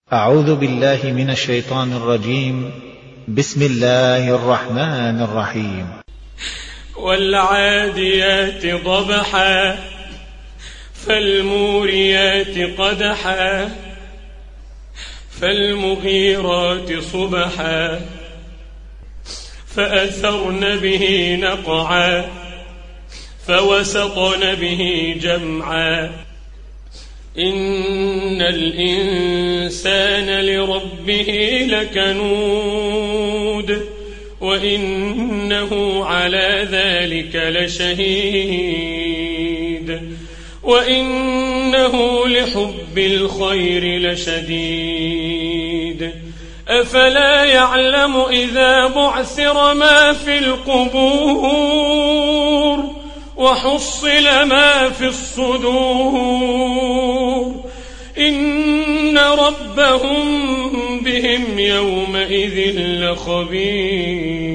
أعوذ بالله من الشيطان الرجيم. بسم الله الرحمن الرحيم. والعاديات ضبحا فالموريات قدحا فالمغيرات صبحا فأثرن به نقعا فوسطن به جمعا إن الإنسان لربه لكنود وإنه على ذلك لشهيد وإنه لحب الخير لشديد أفلا يعلم إذا بعثر ما في القبور وحصل ما في الصدور إن ربهم بهم يومئذ لخبير.